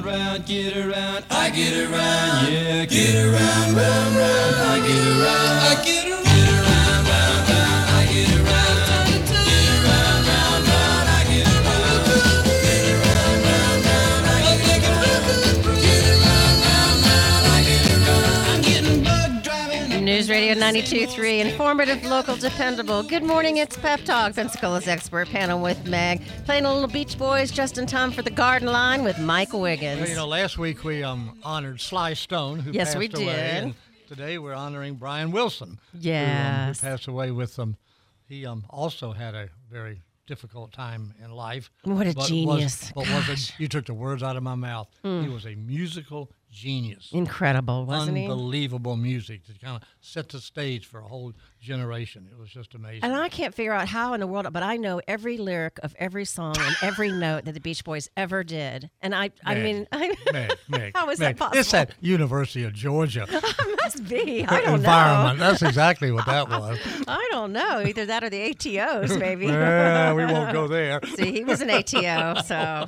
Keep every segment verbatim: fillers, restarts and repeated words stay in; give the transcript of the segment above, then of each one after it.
around, round, get around, I get around, yeah, get around, round, round, I get around, I get around, get around, round, round, I get around, get around, round, round, I get around, get around, round, round, I get around, get around, round, round, I get around, I'm getting bug driving. News Radio ninety-two point three, informative, local, dependable. Good morning, it's Pep Talk. Pensacola's expert panel with Meg. Playing a little Beach Boys just in time for the Garden Line with Mike Wiggins. Well, you know, last week we um, honored Sly Stone, who yes, passed we away. did. And today we're honoring Brian Wilson, yes. who, um, who passed away with um, he um, also had a very difficult time in life. What a but genius. Was, but was a, you took the words out of my mouth. Mm. He was a musical genius. Incredible, wasn't he? Unbelievable music to kind of set the stage for a whole generation. It was just amazing. And I can't figure out how in the world, but I know every lyric of every song and every note that the Beach Boys ever did. And I, I Meg, mean, I, Meg, Meg, how is Meg. that possible? It's at University of Georgia. Must be. I don't environment. know. That's exactly what that was. I don't know. Either that or the A T Os, maybe. Yeah, we won't go there. See, he was an A T O, so.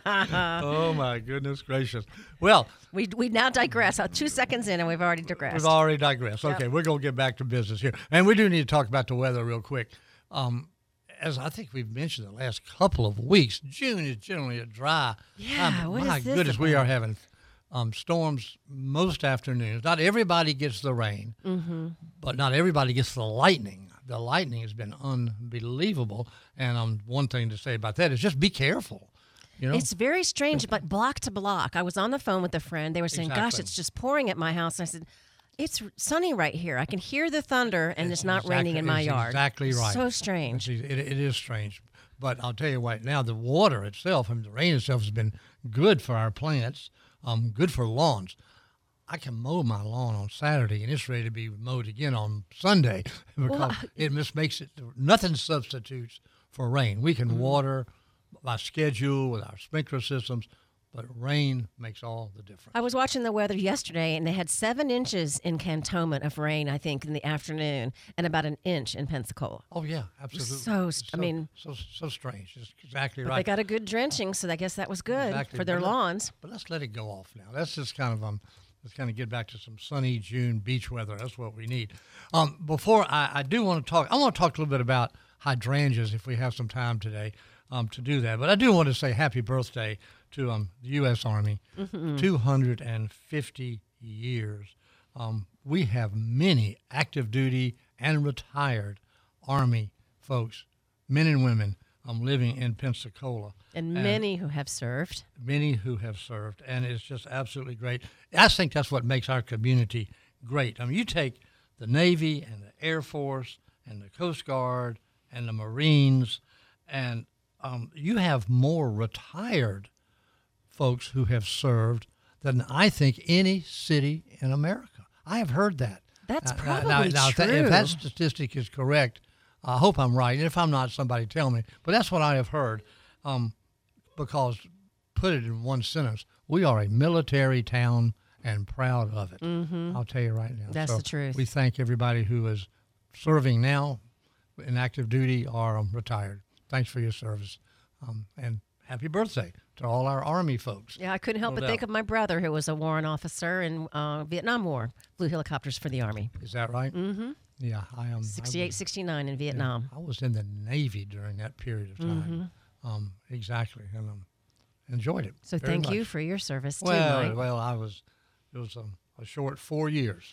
Oh, my goodness gracious. Well, we we now digress. Uh, two seconds in, and we've already digressed. We've already digressed. Okay, yep. We're going to get back to business here. And we do need to talk about the weather real quick. Um, as I think we've mentioned the last couple of weeks, June is generally a dry. Yeah, um, what my is this goodness, about? we are having um, storms most afternoons. Not everybody gets the rain, mm-hmm. but not everybody gets the lightning. The lightning has been unbelievable. And um, one thing to say about that is just be careful. You know? It's very strange, but block to block. I was on the phone with a friend. They were saying, exactly. gosh, it's just pouring at my house. And I said, it's sunny right here. I can hear the thunder, and it's, it's not exactly, raining in my it's yard. Exactly right. So strange. It, it is strange. But I'll tell you right now, the water itself, I mean, the rain itself has been good for our plants, um, good for lawns. I can mow my lawn on Saturday, and it's ready to be mowed again on Sunday because well, it just makes it, nothing substitutes for rain. We can mm-hmm. water by schedule with our sprinkler systems, but rain makes all the difference. I was watching the weather yesterday, and they had seven inches in Cantonment of rain, I think, in the afternoon, and about an inch in Pensacola. Oh, yeah, absolutely. So, so I mean... So, so strange. It's exactly but right. they got a good drenching, so I guess that was good exactly. for their but lawns. Let, but let's let it go off now. That's just kind of... um. Let's kind of get back to some sunny June beach weather. That's what we need. Um, before I, I do want to talk, I want to talk a little bit about hydrangeas if we have some time today um, to do that. But I do want to say happy birthday to um, the U S Army. Mm-hmm. two hundred fifty years. Um, we have many active duty and retired Army folks, men and women, um, living in Pensacola. And, and many who have served. Many who have served, and it's just absolutely great. I think that's what makes our community great. I mean, you take the Navy and the Air Force and the Coast Guard and the Marines, and um, you have more retired folks who have served than I think any city in America. I have heard that. That's uh, probably now, now, true. If that statistic is correct, I hope I'm right. And if I'm not, somebody tell me. But that's what I have heard. Um, because, put it in one sentence, we are a military town and proud of it. Mm-hmm. I'll tell you right now. That's so the truth. We thank everybody who is serving now in active duty or um, retired. Thanks for your service. Um, and happy birthday to all our Army folks. Yeah, I couldn't help no but doubt. think of my brother, who was a warrant officer in uh, Vietnam War, flew helicopters for the Army. Is that right? Mm-hmm. Yeah, I am. Um, sixty-eight, sixty-nine in Vietnam. Yeah, I was in the Navy during that period of time. Mm-hmm. Um, exactly, and um, enjoyed it. So very thank much. you for your service too, Well, Mike. well, I was. It was um, a short four years.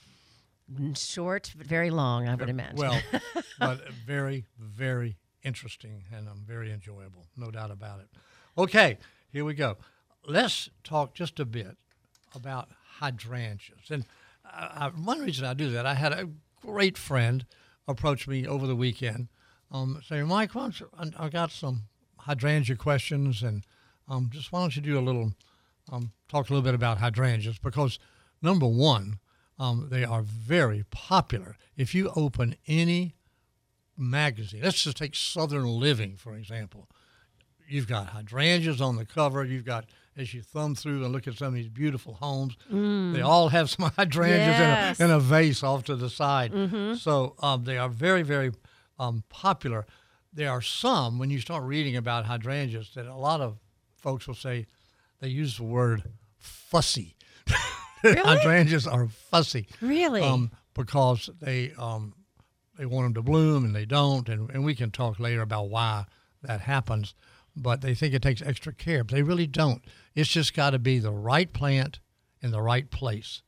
Short, but very long, I would imagine. Well, but very, very interesting and um, very enjoyable, no doubt about it. Okay, here we go. Let's talk just a bit about hydrangeas. And I, I, one reason I do that, I had a great friend approach me over the weekend, um, saying, "Mike, why don't you, I, I got some hydrangea questions, and um, just why don't you do a little, um, talk a little bit about hydrangeas, because number one, um, they are very popular. If you open any magazine, let's just take Southern Living, for example, you've got hydrangeas on the cover. You've got, as you thumb through and look at some of these beautiful homes, mm. they all have some hydrangeas yes. in, a, in a vase off to the side. Mm-hmm. So um, they are very, very um, popular. There are some, when you start reading about hydrangeas, that a lot of folks will say they use the word fussy. Really? Hydrangeas are fussy. Really? Um, because they um, they want them to bloom and they don't, and, and we can talk later about why that happens. But they think it takes extra care, but they really don't. It's just got to be the right plant in the right place.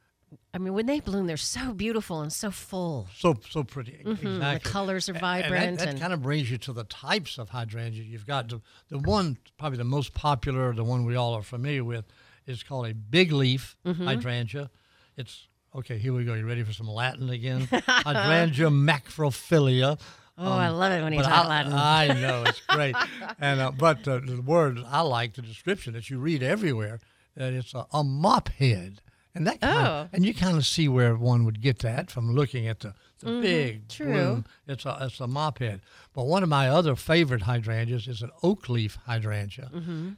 I mean, when they bloom, they're so beautiful and so full. So so pretty. Mm-hmm. Exactly. The colors are And vibrant. that, that and kind of brings you to the types of hydrangea. You've got the, the one, probably the most popular, the one we all are familiar with, is called a big leaf Mm-hmm. hydrangea. It's, okay, here we go. You ready for some Latin again? Hydrangea macrophylla. oh, I love it when you But talk I, Latin. I know, it's great. and uh, But uh, the word I like, the description that you read everywhere, that it's a, a mop head. And that kind Oh. of, and you kind of see where one would get that from looking at the, the big true. bloom. It's a it's a mop head. But one of my other favorite hydrangeas is an oak leaf hydrangea.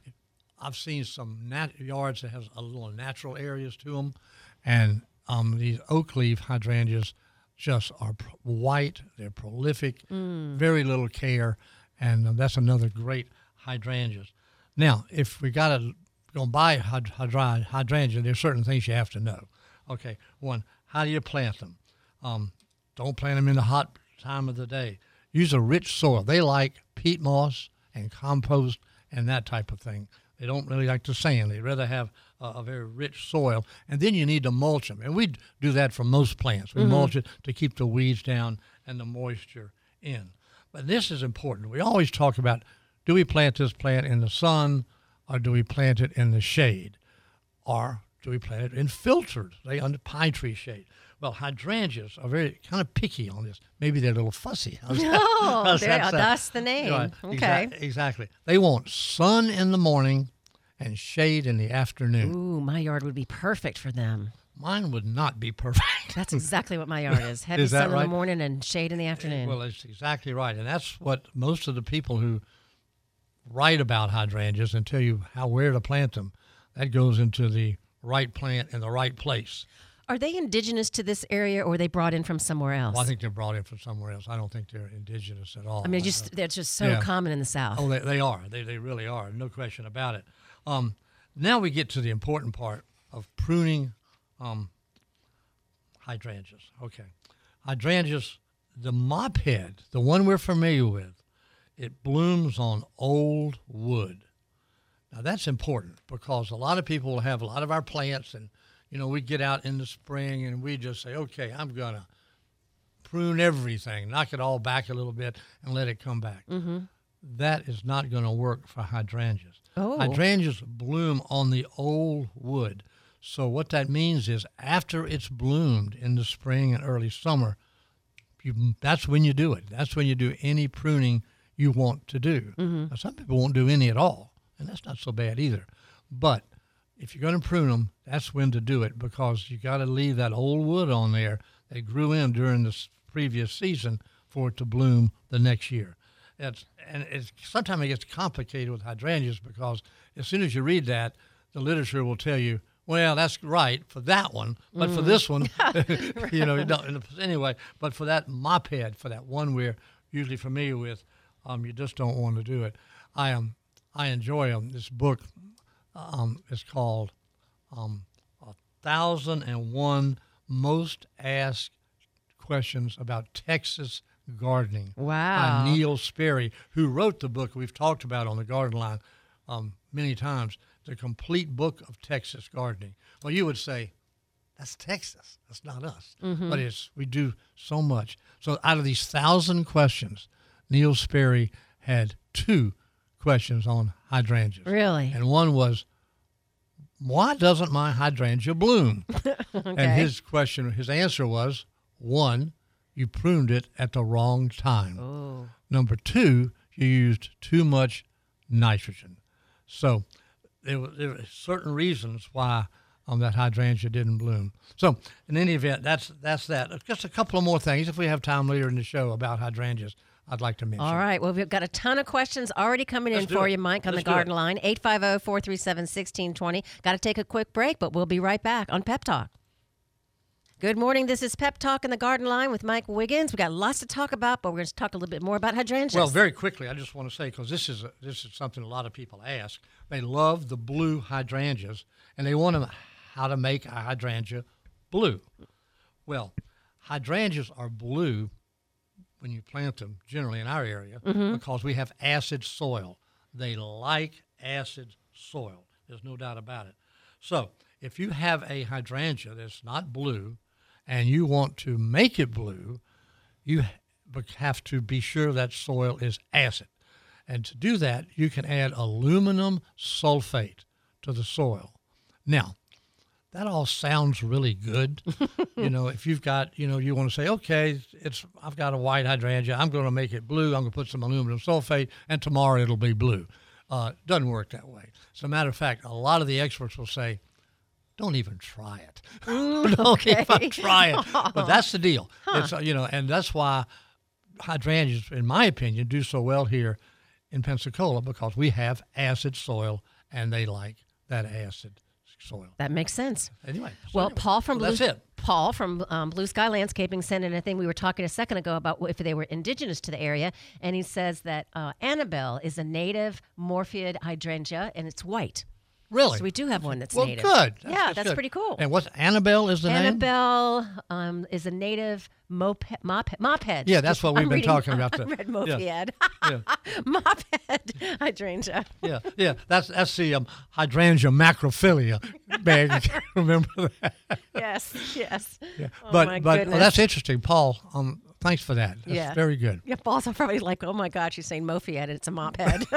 I've seen some nat- yards that has a little natural areas to them, and um, these oak leaf hydrangeas just are pro- white. They're prolific, very little care, and uh, that's another great hydrangeas. Now, if we got to go buy hyd- hydra- hydrangea, there's certain things you have to know. Okay, one, how do you plant them? Um, don't plant them in the hot time of the day. Use a rich soil. They like peat moss and compost and that type of thing. They don't really like the sand. They'd rather have a, a very rich soil. And then you need to mulch them. And we do that for most plants. We mulch it to keep the weeds down and the moisture in. But this is important. We always talk about, do we plant this plant in the sun or do we plant it in the shade? Or do we plant it in filtered, say under pine tree shade? Well, hydrangeas are very kind of picky on this. Maybe they're a little fussy. How's that- Oh, how's there- that sound? that's the name. Right, Okay. exa- exactly. They want sun in the morning and shade in the afternoon. Ooh, my yard would be perfect for them. Mine would not be perfect. That's exactly what my yard is. Heavy Is that sun in right? the morning and shade in the afternoon. Well, that's exactly right. And that's what most of the people who write about hydrangeas and tell you how where to plant them, that goes into the right plant in the right place. Are they indigenous to this area, or are they brought in from somewhere else? Well, I think they're brought in from somewhere else. I don't think they're indigenous at all. I mean, Uh, just they're just so yeah. common in the South. Oh, they, they are. They, they really are. No question about it. Um, now we get to the important part of pruning um, hydrangeas. Okay. Hydrangeas, the mop head, the one we're familiar with, it blooms on old wood. Now, that's important because a lot of people will have a lot of our plants, and, you know, we get out in the spring and we just say, okay, I'm going to prune everything, knock it all back a little bit, and let it come back. Mm-hmm. That is not going to work for hydrangeas. Oh. Hydrangeas bloom on the old wood. So what that means is after it's bloomed in the spring and early summer, you, that's when you do it. That's when you do any pruning you want to do. Mm-hmm. Now, some people won't do any at all, and that's not so bad either. But if you're going to prune them, that's when to do it because you got to leave that old wood on there that grew in during the s- previous season for it to bloom the next year. It's, and it's, sometimes it gets complicated with hydrangeas because as soon as you read that, the literature will tell you, well, that's right for that one, but for this one, you know, no, anyway, but for that mop head, for that one we're usually familiar with, um, you just don't want to do it. I um, I enjoy um, this book. Um, it's called um, A Thousand and One Most Asked Questions About Texas Gardening Wow. by Neil Sperry, who wrote the book we've talked about on the Garden Line um, many times, The Complete Book of Texas Gardening. Well, you would say, that's Texas. That's not us. But it's we do so much. So out of these thousand questions, Neil Sperry had two questions on hydrangeas. Really? And one was, why doesn't my hydrangea bloom? And his question, his answer was, one, you pruned it at the wrong time. Oh. Number two, you used too much nitrogen. So there were, there were certain reasons why um, that hydrangea didn't bloom. So in any event, that's that's that. Just a couple of more things, if we have time later in the show about hydrangeas, I'd like to mention. All right. Well, we've got a ton of questions already coming Let's in do for it. you, Mike, on Let's the do garden it. line. eight five zero, four three seven, one six two zero. Got to take a quick break, but we'll be right back on Pep Talk. Good morning. This is Pep Talk in the Garden Line with Mike Wiggins. We got lots to talk about, but we're going to talk a little bit more about hydrangeas. Well, very quickly, I just want to say, because this is a, this is something a lot of people ask. They love the blue hydrangeas, and they want to know how to make a hydrangea blue. Well, hydrangeas are blue when you plant them, generally in our area, mm-hmm. because we have acid soil. They like acid soil. There's no doubt about it. So if you have a hydrangea that's not blue, and you want to make it blue, you have to be sure that soil is acid. And to do that, you can add aluminum sulfate to the soil. Now, that all sounds really good. You know, if you've got, you know, you want to say, okay, it's I've got a white hydrangea. I'm going to make it blue. I'm going to put some aluminum sulfate, and tomorrow it'll be blue. Uh, doesn't work that way. As a matter of fact, a lot of the experts will say, don't even try it. Mm, don't okay. even try it. But that's the deal. Huh. It's, uh, you know, and that's why hydrangeas, in my opinion, do so well here in Pensacola, because we have acid soil, and they like that acid soil. That makes sense. Anyway. So well, anyway. Paul from well, Blue, that's it. Paul from um, Blue Sky Landscaping sent in a thing. We were talking a second ago about if they were indigenous to the area, and he says that uh, Annabelle is a native Morpheid hydrangea, and it's white. Really? So we do have one that's well, native. good. That's, yeah, that's, that's good. pretty cool. And what's Annabelle is the Annabelle, name? Annabelle um, is a native moped. Moped. moped. Yeah, that's what we've I'm been reading, talking about. I read moped. Yeah. yeah. Moped hydrangea. Yeah, yeah. That's that's the um, hydrangea macrophilia bag. Remember that? Yes, yes. Yeah. Oh, but my but goodness. well, that's interesting, Paul. Um, thanks for that. That's Yeah. very good. Yeah, Paul's probably like, oh my God, she's saying moped and it's a moped.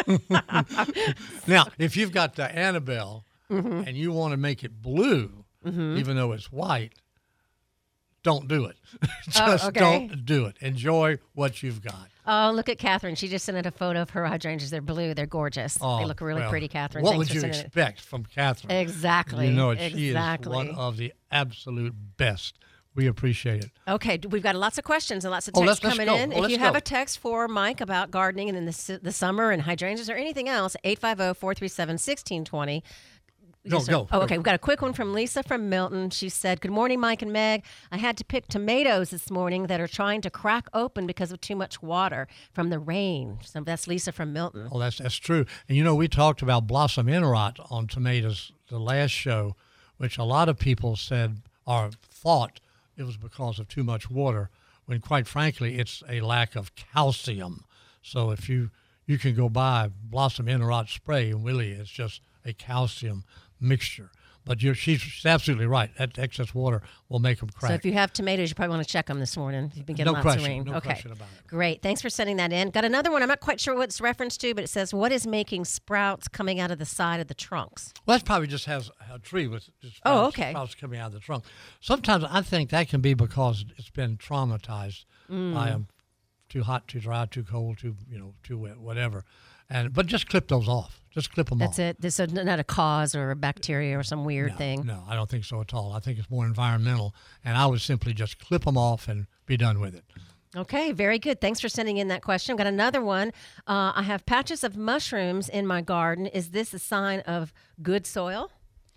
Now, if you've got the Annabelle mm-hmm. and you want to make it blue, mm-hmm. even though it's white, don't do it. Just oh, okay. don't do it. Enjoy what you've got. Oh, look at Catherine. She just sent in a photo of her hydrangeas. They're blue. They're gorgeous. Oh, they look really well, pretty, Catherine. What Thanks would for you sending expect from Catherine? it. Exactly. You know, it, exactly. she is one of the absolute best. We appreciate it. Okay, we've got lots of questions and lots of Oh, texts let's- let's coming go. in. Oh, if let's you have go. a text for Mike about gardening and in the, s- the summer and hydrangeas or anything else, eight five zero, four three seven, one six two zero. Go, Yes, sir. go, Oh, go. okay. We've got a quick one from Lisa from Milton. She said, good morning, Mike and Meg. I had to pick tomatoes this morning that are trying to crack open because of too much water from the rain. So that's Lisa from Milton. Oh, that's that's true. And you know, we talked about blossom interrot on tomatoes the last show, which a lot of people said or thought it was because of too much water, when quite frankly, it's a lack of calcium. So if you you can go buy blossom interrot spray, and really it's just a calcium mixture. But you're, she's, she's absolutely right. That excess water will make them crack. So if you have tomatoes, you probably want to check them this morning. You've been getting No lots question, of rain. no okay. question about it. Great. Thanks for sending that in. Got another one. I'm not quite sure what it's referenced to, but it says, what is making sprouts coming out of the side of the trunks? Well, that probably just has a tree with just Oh, sprouts, okay. sprouts coming out of the trunk. Sometimes I think that can be because it's been traumatized Mm. by um, too hot, too dry, too cold, too you know, too wet, whatever. And but just clip those off. Just clip them That's off. it. This is not a cause or a bacteria or some weird no, thing. No, I don't think so at all. I think it's more environmental, and I would simply just clip them off and be done with it. Okay, very good. Thanks for sending in that question. I've got another one. Uh, I have patches of mushrooms in my garden. Is this a sign of good soil?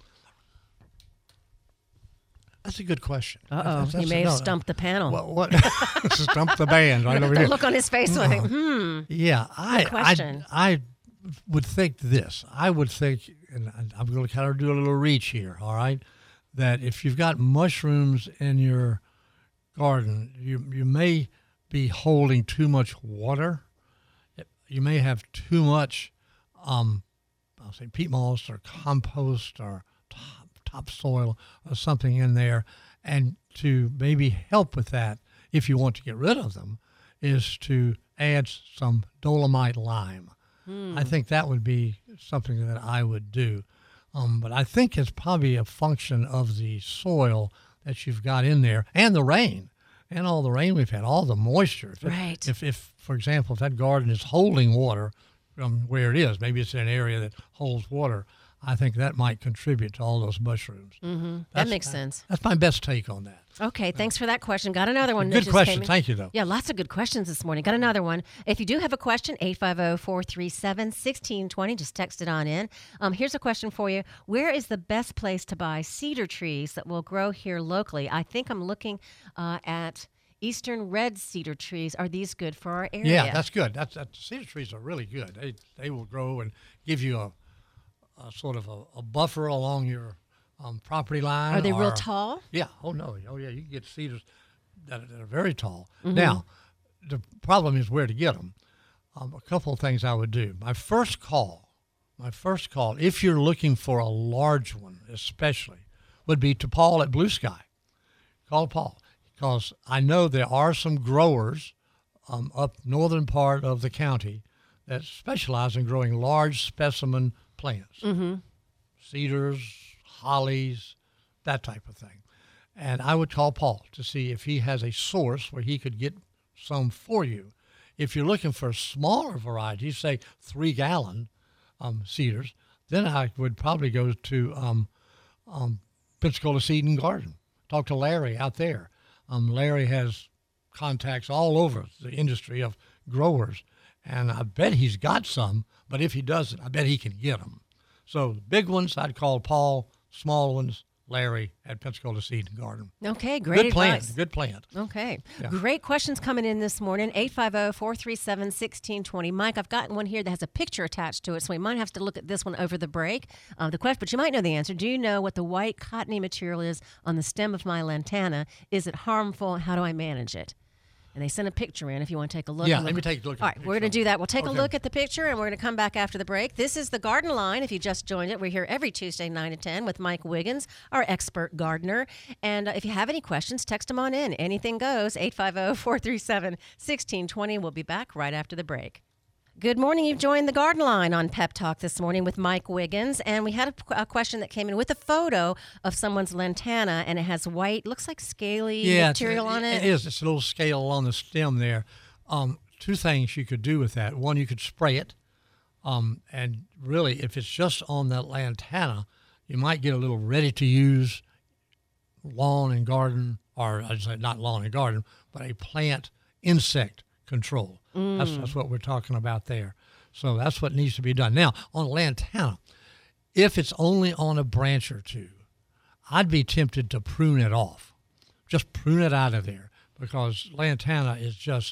That's a good question. Uh-oh, That's- he that's- may have no, stumped the panel. What? what Stump the band right over the here. look on his face was like, hmm. Yeah, I, question. I, I would think this. I would think, and I'm going to kind of do a little reach here, all right, that if you've got mushrooms in your garden, you you may be holding too much water. You may have too much, um, I'll say peat moss or compost or top, topsoil or something in there. And to maybe help with that, if you want to get rid of them, is to add some dolomite lime. Hmm. I think that would be something that I would do. Um, but I think it's probably a function of the soil that you've got in there and the rain and all the rain we've had, all the moisture. If it- Right. If, if, for example, if that garden is holding water from where it is, maybe it's in an area that holds water, I think that might contribute to all those mushrooms. Mm-hmm. That That's- makes sense. That's my best take on that. Okay, thanks for that question. Got another one. that Good just question. came in. Thank you, though. Yeah, lots of good questions this morning. Got another one. If you do have a question, eight five zero, four three seven, one six two zero. Just text it on in. Um, here's a question for you. Where is the best place to buy cedar trees that will grow here locally? I think I'm looking uh, at eastern red cedar trees. Are these good for our area? Yeah, that's good. That's, that's cedar trees are really good. They they will grow and give you a, a sort of a, a buffer along your um, property line. Are they real or- tall? Yeah. Oh no. Oh yeah. You can get cedars that are, that are very tall. Mm-hmm. Now, the problem is where to get them. Um, a couple of things I would do. My first call, my first call, if you're looking for a large one, especially, would be to Paul at Blue Sky. Call Paul, because I know there are some growers um, up northern part of the county that specialize in growing large specimen plants, Mm-hmm. cedars, hollies, that type of thing. And I would call Paul to see if he has a source where he could get some for you. If you're looking for smaller varieties, say three gallon um, cedars, then I would probably go to um, um, Pensacola Seed and Garden. Talk to Larry out there. Um, Larry has contacts all over the industry of growers, and I bet he's got some, but if he doesn't, I bet he can get them. So the big ones, I'd call Paul. Small ones, Larry at Pensacola Seed and Garden. Okay, great Good plant. advice. Good plant. Okay. Yeah. Great questions coming in this morning. eight five zero, four three seven, one six two zero. Mike, I've gotten one here that has a picture attached to it, so we might have to look at this one over the break. Um, the question, but you might know the answer. Do you know what the white cottony material is on the stem of my lantana? Is it harmful? How do I manage it? And they sent a picture in if you want to take a look. Yeah, and let look- me take a look at All the right, we're picture. going to do that. We'll take a Okay. look at the picture, and we're going to come back after the break. This is the Garden Line. If you just joined it, we're here every Tuesday, nine to ten, with Mike Wiggins, our expert gardener. And uh, if you have any questions, text them on in. Anything goes, eight five zero, four three seven, one six two zero. We'll be back right after the break. Good morning. You've joined the Garden Line on Pep Talk this morning with Mike Wiggins. And we had a, a question that came in with a photo of someone's lantana, and it has white, looks like scaly Yeah, material it's, on it. It is. It's a little scale on the stem there. Um, two things you could do with that. One, you could spray it. Um, and really, if it's just on that lantana, you might get a little ready-to-use lawn and garden, or I'd say not lawn and garden, but a plant insect control. That's, that's what we're talking about there. So that's what needs to be done. Now, on lantana, if it's only on a branch or two, I'd be tempted to prune it off. Just prune it out of there, because lantana is just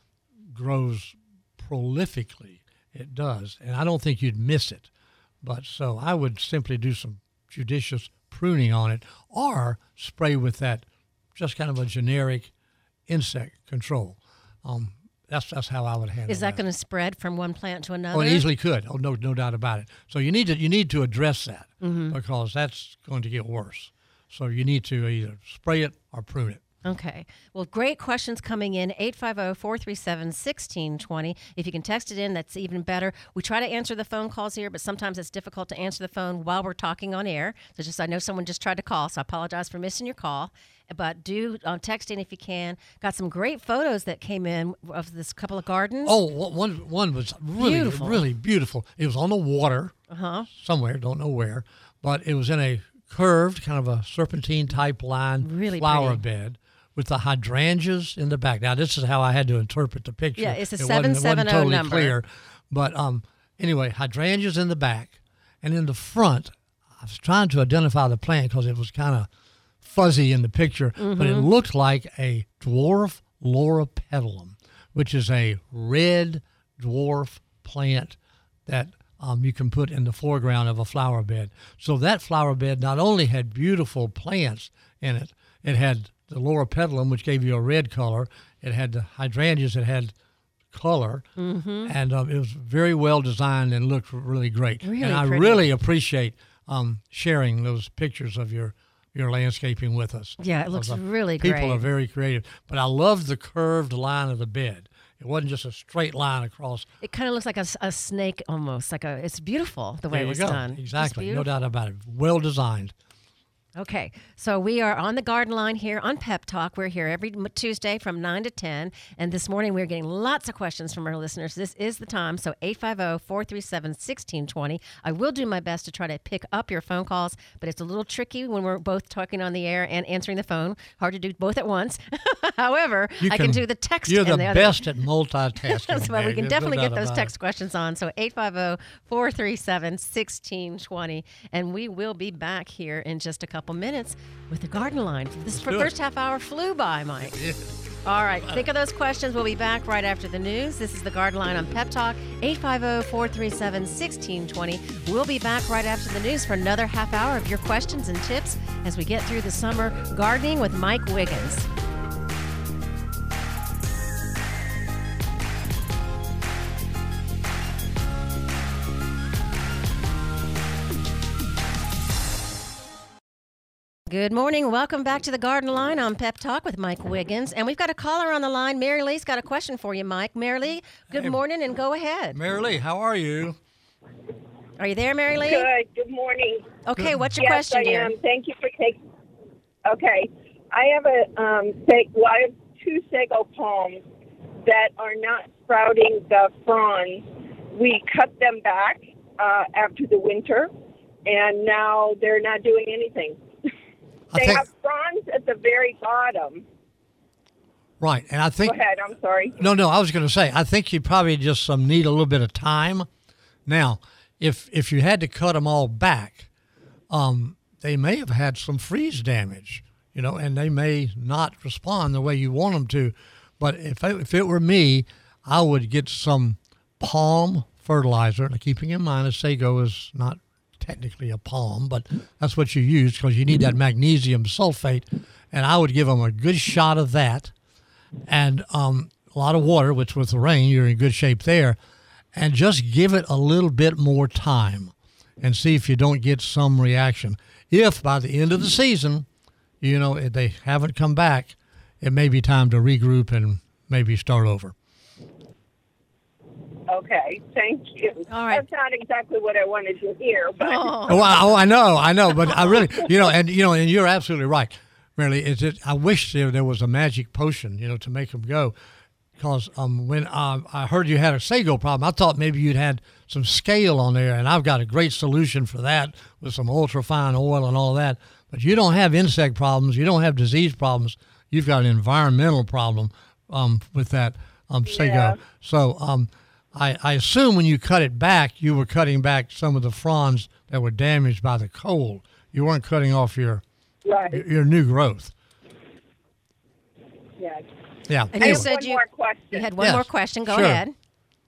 grows prolifically. It does, and I don't think you'd miss it. But so I would simply do some judicious pruning on it, or spray with that just kind of a generic insect control. Um, that's that's how I would handle it. Is that going to spread from one plant to another? Oh, it easily could. Oh, no, no doubt about it. So you need to you need to address that, Mm-hmm. because that's going to get worse. So you need to either spray it or prune it. Okay. Well, great questions coming in. eight five zero, four three seven, one six two zero. If you can text it in, that's even better. We try to answer the phone calls here, but sometimes it's difficult to answer the phone while we're talking on air. So just I know someone just tried to call, so I apologize for missing your call. But do uh, text in if you can. Got some great photos that came in of this couple of gardens. Oh, one one was really Beautiful. really beautiful. It was on the water Uh-huh. somewhere, don't know where, but it was in a curved kind of a serpentine type line Really flower pretty. bed with the hydrangeas in the back. Now this is how I had to interpret the picture. Yeah, it's a It wasn't- it wasn't seven seven zero totally number. clear, but um, anyway, hydrangeas in the back, and in the front, I was trying to identify the plant because it was kind of fuzzy in the picture, but it looked like a dwarf loropetalum, which is a red dwarf plant that um, you can put in the foreground of a flower bed. So that flower bed not only had beautiful plants in it, it had the loropetalum, which gave you a red color. It had the hydrangeas that had color, Mm-hmm. and um, it was very well designed and looked really great. Really and I pretty. really appreciate um, sharing those pictures of your your landscaping with us. Yeah, it looks Because, uh, really People great. are very creative, but I love the curved line of the bed. It wasn't just a straight line across. It kind of looks like a, s- a snake almost. Like a. It's beautiful the way There it you was go. done. Just Exactly, no beautiful. doubt about it. Well designed. Okay, so we are on the garden line here on Pep Talk. We're here every m- Tuesday from nine to ten. And this morning we're getting lots of questions from our listeners. This is the time. So eight five zero, four three seven, one six two zero. I will do my best to try to pick up your phone calls, but it's a little tricky when we're both talking on the air and answering the phone. Hard to do both at once. However, You I can, do the text. You're the, and the other. best at multitasking. So we Meg. can There's definitely no get doubt those about text it. questions on. So eight five zero, four three seven, one six two zero. And we will be back here in just a couple minutes with the garden line. This do it. first half hour flew by, Mike. All right, think of those questions. We'll be back right after the news. This is the garden line on Pep Talk, eight five zero, four three seven, one six two zero. We'll be back right after the news for another half hour of your questions and tips as we get through the summer gardening with Mike Wiggins. Good morning. Welcome back to the Garden Line on Pep Talk with Mike Wiggins. And we've got a caller on the line. Mary Lee's got a question for you, Mike. Mary Lee, good Hey. morning and go ahead. Mary Lee, how are you? Are you there, Mary Lee? Good. Good morning. Okay, what's your yes, question, I dear? am. Thank you for taking. Okay, I have a um. Sag- well, I have two sago palms that are not sprouting the fronds. We cut them back uh, after the winter, and now they're not doing anything. I They think- have fronds at the very bottom. Right, and I think Go ahead. I'm sorry. no, no. I was going to say I think you probably just um, need a little bit of time. Now, if if you had to cut them all back, um, they may have had some freeze damage, you know, and they may not respond the way you want them to. But if I, if it were me, I would get some palm fertilizer. Now, keeping in mind, a sago is not technically a palm, but that's what you use because you need that magnesium sulfate. And I would give them a good shot of that and um, a lot of water, which with the rain, you're in good shape there. And just give it a little bit more time and see if you don't get some reaction. If by the end of the season, you know, if they haven't come back, it may be time to regroup and maybe start over. Okay. Thank you. All right. That's not exactly what I wanted to hear, but. Oh, Oh, I, oh, I know, I know, but I really, you know, and you know, and you're absolutely right, Merely. Is it? I wish there, there was a magic potion, you know, to make them go. Because um, when uh, I heard you had a sago problem, I thought maybe you'd had some scale on there, and I've got a great solution for that with some ultrafine oil and all that. But you don't have insect problems, you don't have disease problems. You've got an environmental problem um, with that um, sago. Yeah. So um, I, I assume when you cut it back, you were cutting back some of the fronds that were damaged by the cold. You weren't cutting off your Right. your, your new growth. Yes. Yeah. and I you have said one you, more question. you had one Yes, more question. Go sure. ahead.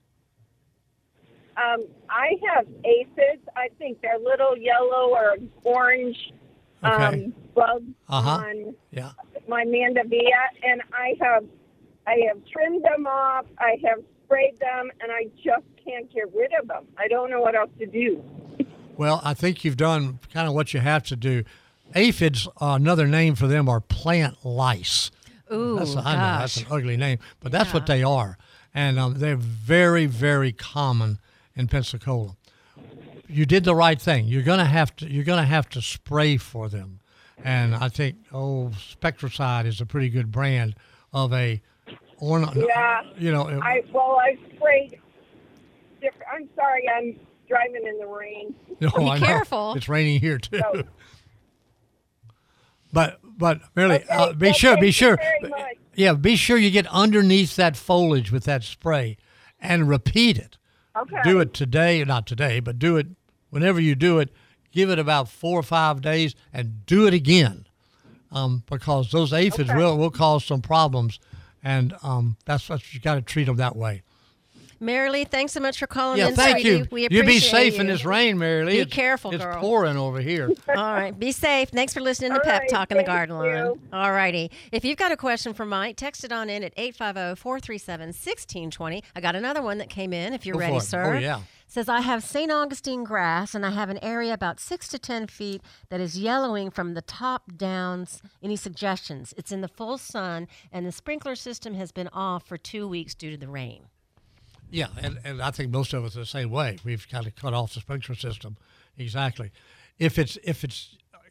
Um, I have aphids. I think they're little yellow or orange um, Okay. bugs Uh-huh. on Yeah. my mandevilla, and I have I have trimmed them off. I have sprayed them, and I just can't get rid of them. I don't know what else to do. Well, I think you've done kind of what you have to do. Aphids, uh, another name for them are plant lice. Ooh, That's, I know that's gosh. an ugly name, but that's what Yeah. they are. And um, they're very, very common in Pensacola. You did the right thing. You're gonna have to. You're gonna have to spray for them. And I think oh, Spectracide is a pretty good brand of a. Or, Yeah. You know. I well, I sprayed. Different, I'm sorry, I'm driving in the rain. no, Be I know. careful. It's raining here too. So- But but really, Okay, uh, be well, sure, thank be you sure, very much. yeah, be sure you get underneath that foliage with that spray, and repeat it. Okay. Do it today, not today, but do it whenever you do it. Give it about four or five days, and do it again, um, because those aphids Okay. will will cause some problems, and um, that's what you got to treat them that way. Mary Lee, thanks so much for calling Yeah, in, thank sweetie. you. We You appreciate be safe you. in this rain, Mary Lee. Be It's- careful, It's girl. pouring over here. All right. Be safe. Thanks for listening to All Pep right, Talk in the thank Garden Line. you. All righty. If you've got a question for Mike, text it on in at eight five zero, four three seven, one six two zero. I got another one that came in if you're Go ready, for it. sir. Oh, yeah. Says, I have Saint Augustine grass and I have an area about six to ten feet that is yellowing from the top down. Any suggestions? It's in the full sun and the sprinkler system has been off for two weeks due to the rain. Yeah, and, and I think most of us are the same way. We've got to cut off the sprinkler system. Exactly. If it's if it's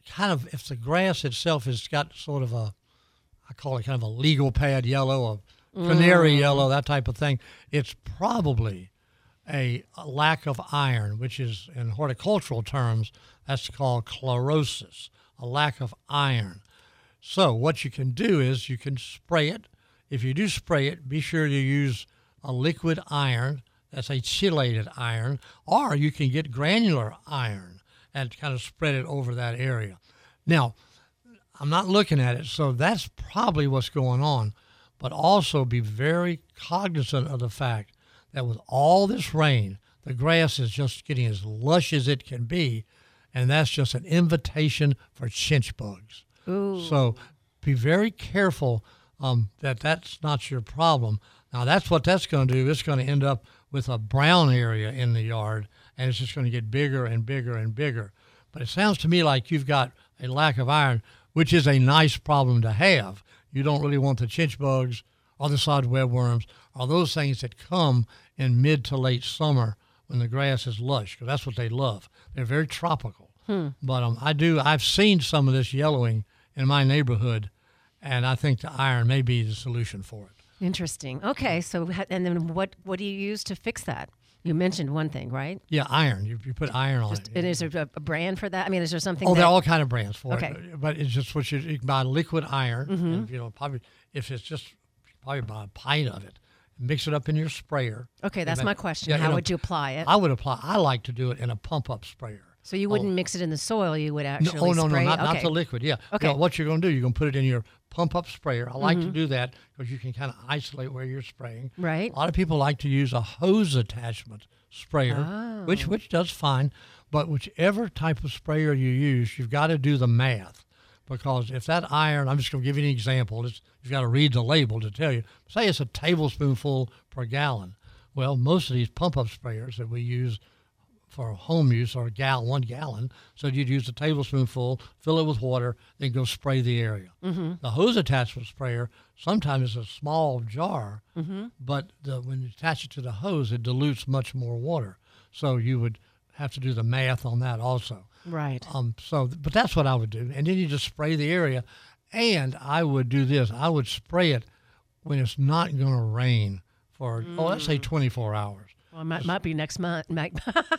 kind of, if the grass itself has got sort of a, I call it kind of a legal pad yellow, a canary Mm. yellow, that type of thing, it's probably a, a lack of iron, which is, in horticultural terms, that's called chlorosis, a lack of iron. So what you can do is you can spray it. If you do spray it, be sure to use a liquid iron, that's a chelated iron, or you can get granular iron and kind of spread it over that area. Now, I'm not looking at it, so that's probably what's going on. But also be very cognizant of the fact that with all this rain, the grass is just getting as lush as it can be, and that's just an invitation for chinch bugs. Ooh. So be very careful um, that that's not your problem. Now, that's what that's going to do. It's going to end up with a brown area in the yard, and it's just going to get bigger and bigger and bigger. But it sounds to me like you've got a lack of iron, which is a nice problem to have. You don't really want the chinch bugs or the sod webworms or those things that come in mid to late summer when the grass is lush, because that's what they love. They're very tropical. Hmm. But um, I do, I've seen some of this yellowing in my neighborhood, and I think the iron may be the solution for it. Interesting. Okay, so ha- and then what what do you use to fix that? You mentioned one thing, right? Yeah, iron. You, you put iron on Just, it. and is there a, a brand for that? I mean, is there something? Oh, that, there are all kind of brands for Okay. it. But it's just what you, you can buy liquid iron. Mm-hmm. And, you know, probably if it's just probably buy a pint of it, mix it up in your sprayer. Okay, that's And my then- question. yeah, How in a- would you apply it? I would apply. I like to do it in a pump up sprayer. So you wouldn't mix it in the soil. You would No, actually oh no, spray. no, not, okay. not the liquid. Yeah. Okay. You know, what you're going to do, you're going to put it in your pump up sprayer. I like Mm-hmm. to do that because you can kind of isolate where you're spraying. Right. A lot of people like to use a hose attachment sprayer, Oh. which which does fine. But whichever type of sprayer you use, you've got to do the math. Because if that iron, I'm just going to give you an example. It's, you've got to read the label to tell you. Say it's a tablespoonful per gallon. Well, most of these pump up sprayers that we use for home use are a gal one gallon. So you'd use a tablespoonful, fill it with water, then go spray the area. Mm-hmm. The hose attachment sprayer sometimes is a small jar, mm-hmm. but the, when you attach it to the hose, it dilutes much more water. So you would have to do the math on that also. Right. Um. So, but that's what I would do, and then you just spray the area. And I would do this: I would spray it when it's not going to rain for Mm. oh, let's say twenty-four hours. Well, it might, might be next month. Might,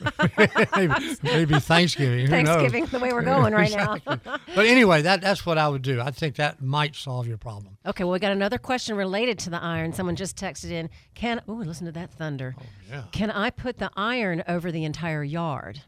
maybe, maybe Thanksgiving. Who knows? Thanksgiving, the way we're going right now. But anyway, that that's what I would do. I think that might solve your problem. Okay, well, we got another question related to the iron. Someone just texted in. Can oh, listen to that thunder. Oh, yeah. Can I put the iron over the entire yard?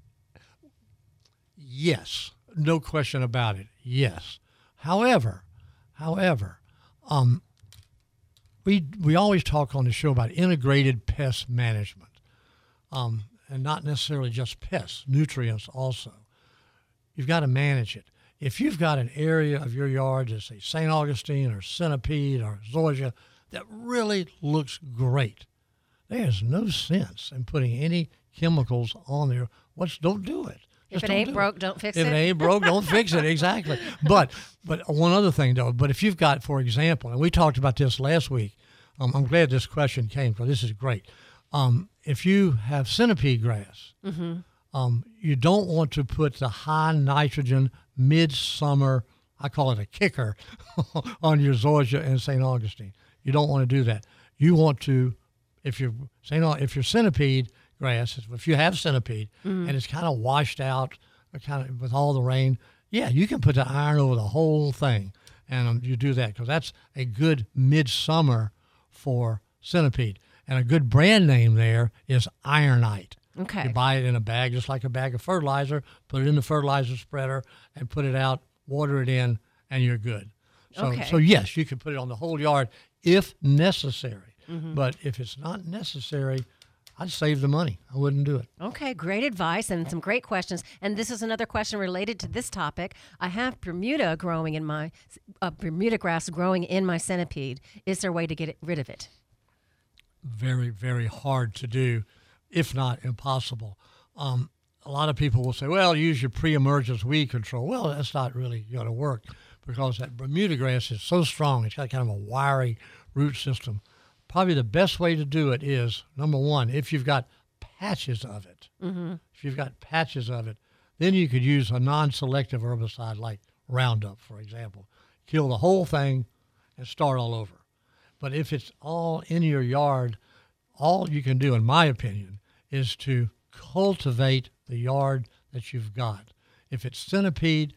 Yes, no question about it. Yes. However, however, um, we we always talk on the show about integrated pest management, um, and not necessarily just pests, nutrients also. You've got to manage it. If you've got an area of your yard, let's say Saint Augustine or Centipede or Zoysia, that really looks great, there's no sense in putting any chemicals on there. What's don't do it. If Just it don't ain't do broke, don't fix if it. it ain't broke, don't fix it. Exactly. But but one other thing though. But if you've got, for example, and we talked about this last week. Um, I'm glad this question came because this is great. Um, if you have centipede grass, Mm-hmm. um, you don't want to put the high nitrogen midsummer, I call it a kicker, on your zoysia and Saint Augustine. You don't want to do that. You want to, if you're Saint Au- if you're centipede grass, if you have centipede Mm-hmm. and it's kind of washed out, kind of with all the rain, yeah, you can put the iron over the whole thing, and um, you do that because that's a good midsummer for centipede. And a good brand name there is Ironite. Okay. You buy it in a bag, just like a bag of fertilizer, put it in the fertilizer spreader, and put it out, water it in, and you're good. So, Okay. so yes, you can put it on the whole yard if necessary. Mm-hmm. But if it's not necessary, I'd save the money. I wouldn't do it. Okay, great advice and some great questions. And this is another question related to this topic. I have Bermuda growing in my uh, Bermuda grass growing in my centipede. Is there a way to get it, rid of it? Very, very hard to do, if not impossible. Um, a lot of people will say, well, use your pre-emergence weed control. Well, that's not really going to work because that Bermuda grass is so strong. It's got kind of a wiry root system. Probably the best way to do it is, number one, if you've got patches of it, Mm-hmm. if you've got patches of it, then you could use a non-selective herbicide like Roundup, for example. Kill the whole thing and start all over. But if it's all in your yard, all you can do, in my opinion, is to cultivate the yard that you've got. If it's centipede,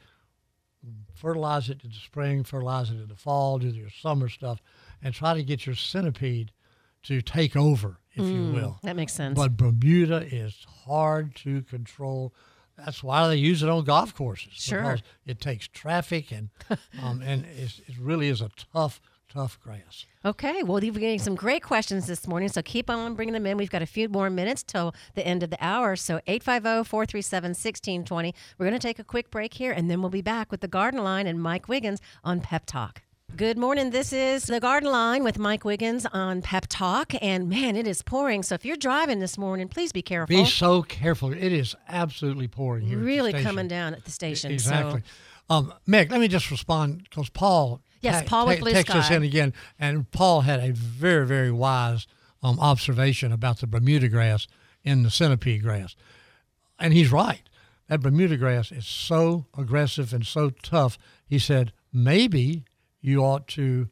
fertilize it in the spring, fertilize it in the fall, do your summer stuff, and try to get your centipede to take over, if mm, you will. That makes sense. But Bermuda is hard to control. That's why they use it on golf courses. Sure. Because it takes traffic, and um, and it's, it really is a tough, tough grass. Okay. Well, we're getting some great questions this morning, so keep on bringing them in. We've got a few more minutes till the end of the hour. So eight five zero, four three seven, one six two zero. We're going to take a quick break here, and then we'll be back with the Garden Line and Mike Wiggins on Pep Talk. Good morning. This is the Garden Line with Mike Wiggins on Pep Talk. And, man, it is pouring. So if you're driving this morning, please be careful. Be so careful. It is absolutely pouring here Really at the station. coming down at the station. Exactly. So. Um, Meg, let me just respond because Paul Yes, ta- Paul with ta- Blue texted us Sky. in again. And Paul had a very, very wise um, observation about the Bermuda grass in the centipede grass. And he's right. That Bermuda grass is so aggressive and so tough. He said, maybe you ought to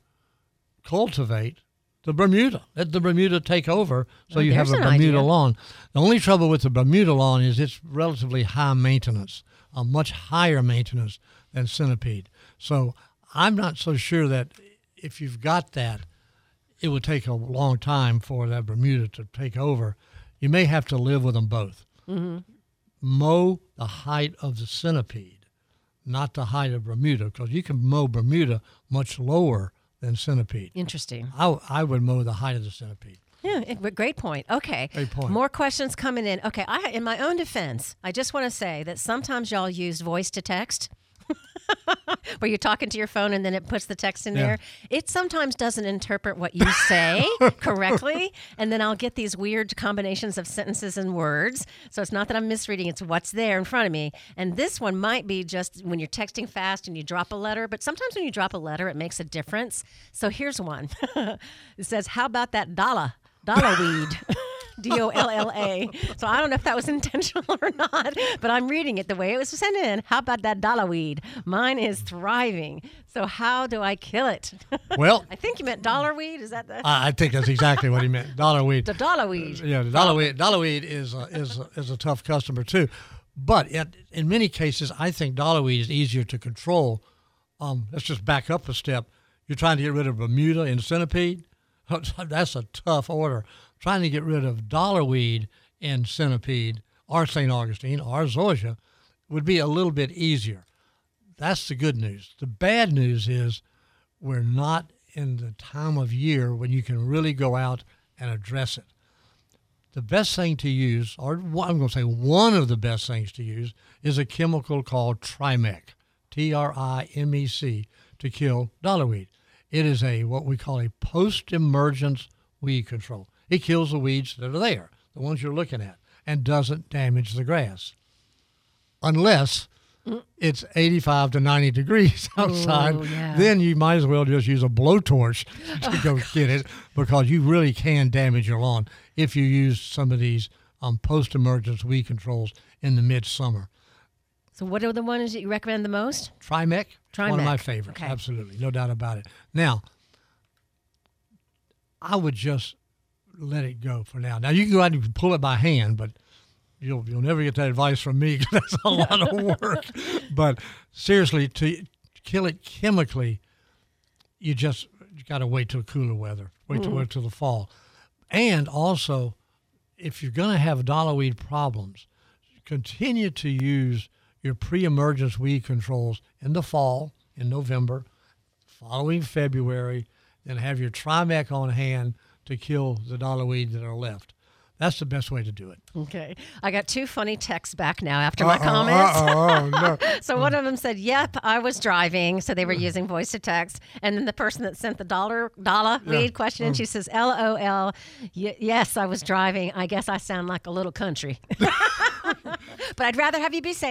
cultivate the Bermuda. Let the Bermuda take over so Well, you have a there's an Bermuda idea. lawn. The only trouble with the Bermuda lawn is it's relatively high maintenance, a much higher maintenance than centipede. So I'm not so sure that if you've got that, it would take a long time for that Bermuda to take over. You may have to live with them both. Mm-hmm. Mow the height of the centipede, not the height of Bermuda, because you can mow Bermuda much lower than centipede. Interesting. I, I would mow the height of the centipede. Yeah, it- great point. Okay. Great point. More questions coming in. Okay, I, in my own defense, I just want to say that sometimes y'all use voice to text. Where you're talking to your phone and then it puts the text in Yeah. there. It sometimes doesn't interpret what you say correctly, and then I'll get these weird combinations of sentences and words. So it's not that I'm misreading, it's what's there in front of me. And this one might be just when you're texting fast and you drop a letter, but sometimes when you drop a letter, it makes a difference. So here's one. It says, how about that dollar? Dollar weed. D O L L A. So I don't know if that was intentional or not, but I'm reading it the way it was sent in. How about that dollar weed? Mine is thriving. So how do I kill it? Well, I think you meant dollar weed. Is that the I, I think that's exactly what he meant. Dollar weed. the dollar weed? Yeah, the dollar weed. Dollar weed is a, is a, is a tough customer too, but it, in many cases, I think dollar weed is easier to control. Um, let's just back up a step. You're trying to get rid of Bermuda and centipede. That's a tough order. Trying to get rid of dollar weed and centipede or Saint Augustine or zoysia would be a little bit easier. That's the good news. The bad news is we're not in the time of year when you can really go out and address it. The best thing to use, or I'm going to say one of the best things to use, is a chemical called Trimec, T R I M E C, to kill dollar weed. It is a what we call a post-emergence weed control. It kills the weeds that are there, the ones you're looking at, and doesn't damage the grass. Unless it's eighty-five to ninety degrees outside, Ooh, yeah. then you might as well just use a blowtorch to go get it, because you really can damage your lawn if you use some of these um, post-emergence weed controls in the midsummer. So what are the ones that you recommend the most? Trimec, one of Trimec. my favorites, Okay. absolutely, no doubt about it. Now, I would just let it go for now. Now, you can go out and pull it by hand, but you'll you'll never get that advice from me, because that's a lot of work. But seriously, to kill it chemically, you just you got to wait till cooler weather, wait till, wait till the fall. And also, if you're going to have dollar weed problems, continue to use your pre-emergence weed controls in the fall, in November, following February, then have your Trimec on hand to kill the dollar weed that are left. That's the best way to do it. Okay. I got two funny texts back now after my Uh-oh, comments. uh-oh, oh, no. So one of them said, "Yep, I was driving." So they were using voice to text. And then the person that sent the dollar dollar Yeah. weed question, she says, "L O L. Y- yes, I was driving. I guess I sound like a little country." But I'd rather have you be safe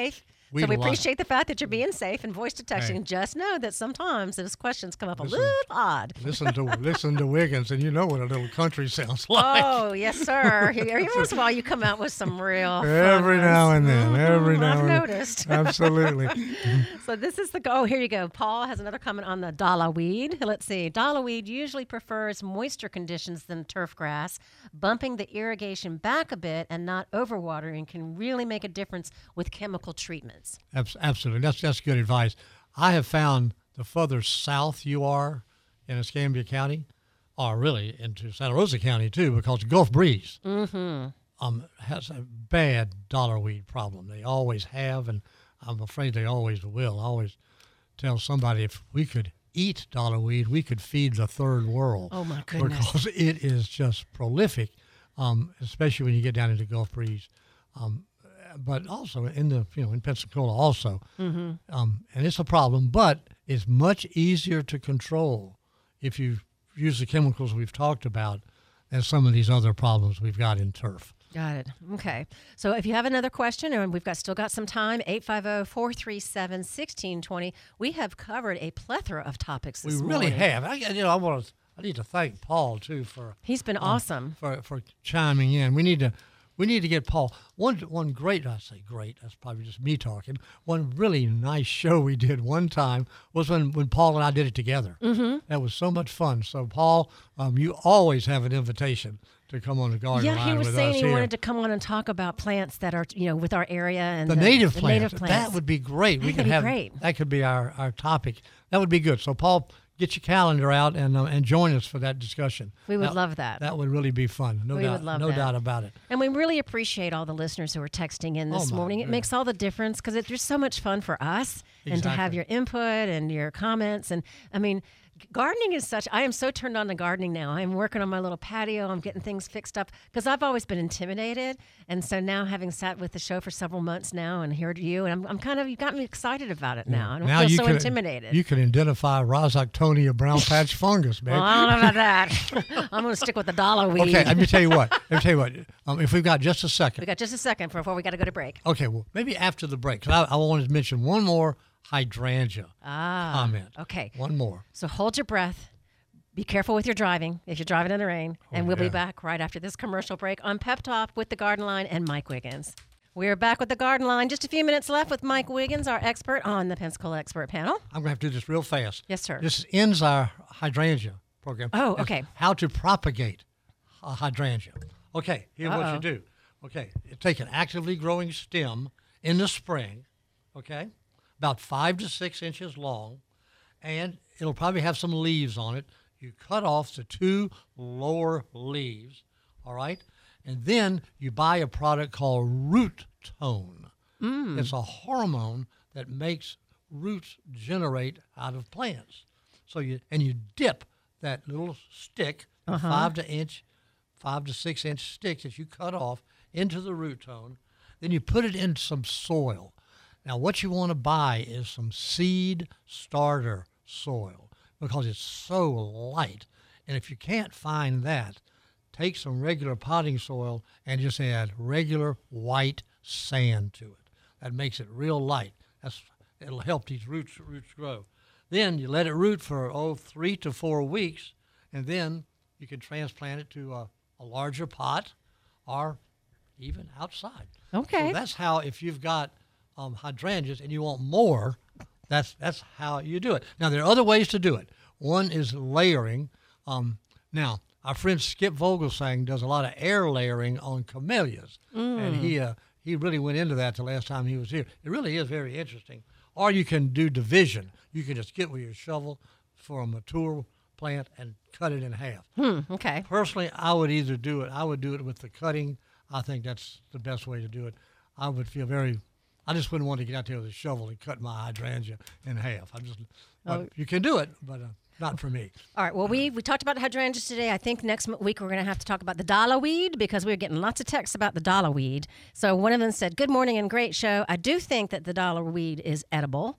We so we like- appreciate the fact that you're being safe and voice to texting. Hey. Just know that sometimes those questions come up a Listen- little odd. Listen to listen to Wiggins, and you know what a little country sounds like. Oh, yes, sir. Every once in a while, you come out with some real fun Every ones. now and then, every Mhm, now I've and then. noticed. Absolutely. So this is the go. Oh, here you go. Paul has another comment on the dala weed. Let's see. Dala weed usually prefers moisture conditions than turf grass. Bumping the irrigation back a bit and not overwatering can really make a difference with chemical treatments. Abs- Absolutely. That's that's good advice. I have found the further south you are in Escambia County, or really into Santa Rosa County too, because Gulf Breeze Mm-hmm. um, has a bad dollar weed problem. They always have, and I'm afraid they always will. I always tell somebody if we could eat dollar weed, we could feed the third world. Oh, my goodness. Because it is just prolific, um, especially when you get down into Gulf Breeze. Um, but also in the, you know, in Pensacola also. Mm-hmm. Um, and it's a problem, but it's much easier to control if you use the chemicals we've talked about than some of these other problems we've got in turf. Got it. Okay. So if you have another question, and we've got still got some time, eight five zero, four three seven, one six two zero. We have covered a plethora of topics We this really morning. have. I, you know, I want to. I need to thank Paul too for He's been awesome. for for chiming in. We need to we need to get Paul. One one great, I say great, that's probably just me talking. One really nice show we did one time was when, when Paul and I did it together. Mm-hmm. That was so much fun. So Paul, um, you always have an invitation to come on the garden Yeah, line he was with saying us he here. wanted to come on and talk about plants that are, you know, with our area and the, native, the plants. native plants. That would be great. We That could could be have great. that could be our, our topic. That would be good. So Paul, get your calendar out and uh, and join us for that discussion. We would That- love that. That would really be fun. No We doubt. would love no that. doubt about it. And we really appreciate all the listeners who are texting in this Oh, my morning. It goodness. makes all the difference because it's just so much fun for us and to have Exactly. your input and your comments. And I mean, gardening is such, I am so turned on to gardening now. I'm working on my little patio. I'm getting things fixed up because I've always been intimidated. And so now having sat with the show for several months now and heard you, and I'm, I'm kind of, you got me excited about it now. I don't Now feel you so can, intimidated. You can identify Rhizoctonia brown patch fungus, babe. well, I don't know about that. I'm going to stick with the dollar weed. Okay, let me tell you what. Let me tell you what. Um, if we've got just a second. We got just a second before we got to go to break. Okay, well, maybe after the break, 'cause I, I wanted to mention one more hydrangea Ah, comment. okay. One more. So hold your breath. Be careful with your driving if you're driving in the rain. and we'll yeah. be back right after this commercial break on Pep Talk with the Garden Line and Mike Wiggins. We're back with the Garden Line. Just a few minutes left with Mike Wiggins, our expert on the Pensacola Expert Panel. I'm going to have to do this real fast. Yes, sir. This ends our hydrangea program. Oh, It's okay. How to propagate a hydrangea. Okay, here's what Uh-oh. you do. Okay, you take an actively growing stem in the spring, okay, about five to six inches long, and it'll probably have some leaves on it. You cut off the two lower leaves, all right, and then you buy a product called Root Tone. Mm. It's a hormone that makes roots generate out of plants. So you and you dip that little stick, the Uh-huh. five to inch, five to six inch stick that you cut off into the root tone. Then you put it in some soil. Now, what you want to buy is some seed starter soil because it's so light. And if you can't find that, take some regular potting soil and just add regular white sand to it. That makes it real light. That's it'll help these roots roots grow. Then you let it root for oh three to four weeks, and then you can transplant it to a, a larger pot, or even outside. Okay. So that's how if you've got um, hydrangeas and you want more, that's that's how you do it. Now there are other ways to do it. One is layering. Um, now our friend Skip Vogelsang does a lot of air layering on camellias, and he uh, he really went into that the last time he was here. It really is very interesting. Or you can do division. You can just get with your shovel for a mature plant and cut it in half. Hmm, okay. Personally, I would either do it. I would do it with the cutting. I think that's the best way to do it. I would feel very. I just wouldn't want to get out there with a shovel and cut my hydrangea in half. I just. But Oh. you can do it, but uh, not for me. All right. Well, we we talked about hydrangeas today. I think next m- week we're going to have to talk about the dollar weed because we're getting lots of texts about the dollar weed. So one of them said, "Good morning and great show. I do think that the dollar weed is edible."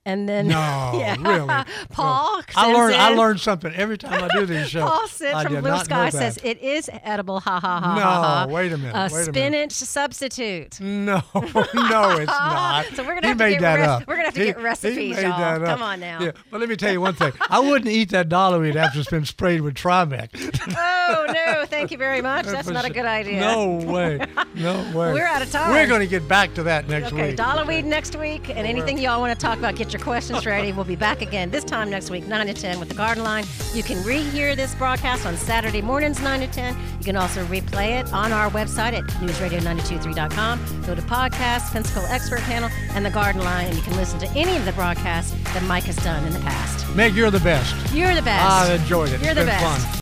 And then, No, yeah. really. Paul No. I sends learn. I in- learn something every time I do these shows. Paul Sid I from did Blue not Sky know says that. it is edible. Ha ha ha No, ha. ha. wait a minute, A wait a minute. spinach substitute. No, no, it's not. So we're gonna He have to made get that res- up. we're gonna have to He- get he recipes, made y'all. that up. Come on now. Yeah, but let me tell you one thing. I wouldn't eat that dollar weed after it's been sprayed with Trimex. Oh no, thank you very much. That's not a good idea. No way. No way. We're out of time. We're going to get back to that next Okay, week. dollar weed next week, and anything y'all want to talk about, get your questions ready. We'll be back again this time next week, nine to ten, with the Garden Line. You can rehear this broadcast on Saturday mornings, nine to ten. You can also replay it on our website at news radio nine two three dot com. Go to podcasts, Pensacola Expert Panel, and the Garden Line, and you can listen to any of the broadcasts that Mike has done in the past. Meg, you're the best. You're the best. I enjoyed it. You're It's the been best. fun.